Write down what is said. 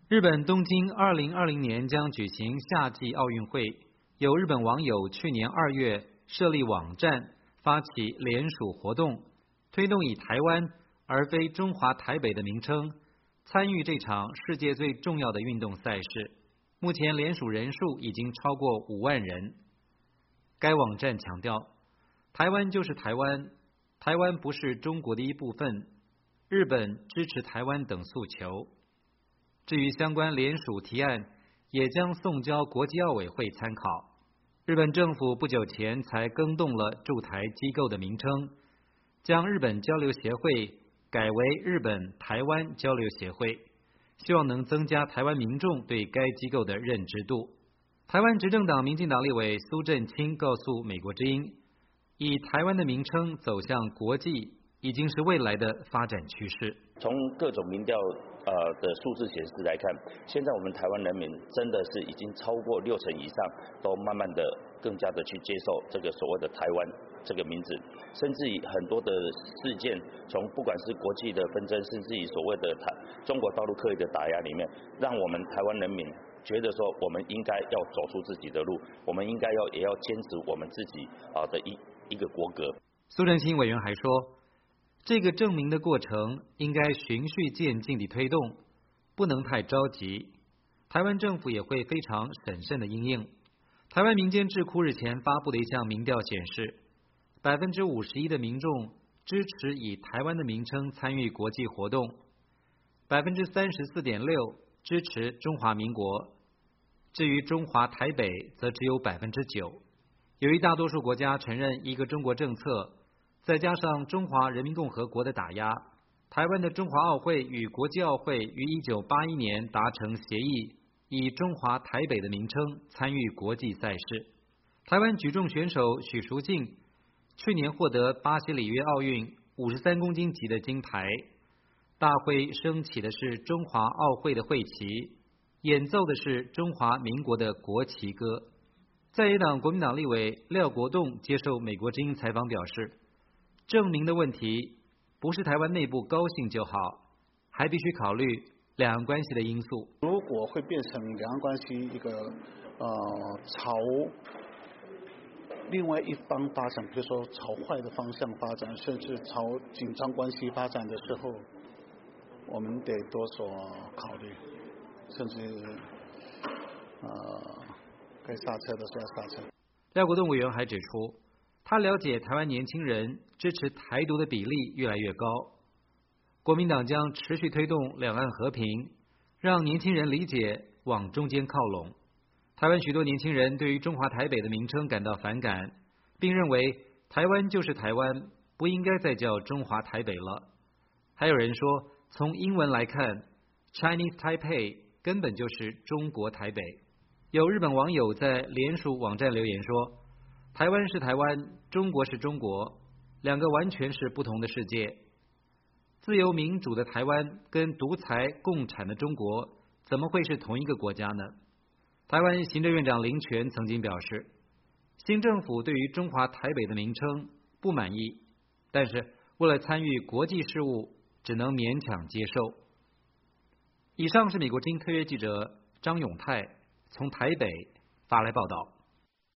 日本东京2020年将举行夏季奥运会，有日本网友去年2月设立网站，发起联署活动，推动以台湾而非中华台北的名称参与这场世界最重要的运动赛事。目前联署人数已经超过5万人。该网站强调，台湾就是台湾，台湾不是中国的一部分，日本支持台湾等诉求。至于相关联署提案，也将送交国际奥委会参考。日本政府不久前才更动了驻台机构的名称，将日本交流协会改为日本台湾交流协会，希望能增加台湾民众对该机构的认知度。台湾执政党民进党立委苏震清告诉美国之音，以台湾的名称走向国际已经是未来的发展趋势。 从各种民调的数字显示来看，现在我们台湾人民真的是已经超过60%以上，都慢慢的更加的去接受这个所谓的台湾这个名字，甚至于很多的事件，从不管是国际的纷争，甚至于所谓的中国大陆刻意的打压里面，让我们台湾人民觉得说，我们应该要走出自己的路，我们应该也要坚持我们自己的一个国格。 苏震清委员还说，这个证明的过程应该循序渐进地推动，不能太着急。台湾政府也会非常审慎的因应。台湾民间智库日前发布的一项民调显示，51%的民众支持以台湾的名称参与国际活动，34.6%支持中华民国，至于中华台北则只有9%。由于大多数国家承认一个中国政策，再加上中华人民共和国的打压，台湾的中华奥会与国际奥会于1981年达成协议，以中华台北的名称参与国际赛事。台湾举重选手许淑净去年获得巴西里约奥运53公斤级的金牌，大会升起的是中华奥会的会旗，演奏的是中华民国的国旗歌。在野党国民党立委廖国栋接受美国之音采访表示，证明的问题不是台湾内部高兴就好，还必须考虑两岸关系的因素。 如果会变成两岸关系一个朝另外一方发展，比如说朝坏的方向发展，甚至朝紧张关系发展的时候，我们得多所考虑，甚至该刹车的时候要刹车。 廖国栋委员还指出，他了解台湾年轻人支持台独的比例越来越高，国民党将持续推动两岸和平，让年轻人理解往中间靠拢。台湾许多年轻人对于中华台北的名称感到反感，并认为台湾就是台湾，不应该再叫中华台北了。还有人说，从英文来看 Chinese Taipei 根本就是中国台北。有日本网友在联署网站留言说，台湾是台湾，中国是中国，两个完全是不同的世界。自由民主的台湾跟独裁共产的中国怎么会是同一个国家呢？台湾行政院长林全曾经表示，新政府对于中华台北的名称不满意，但是为了参与国际事务，只能勉强接受。以上是美国之音特约记者张永泰从台北发来报道。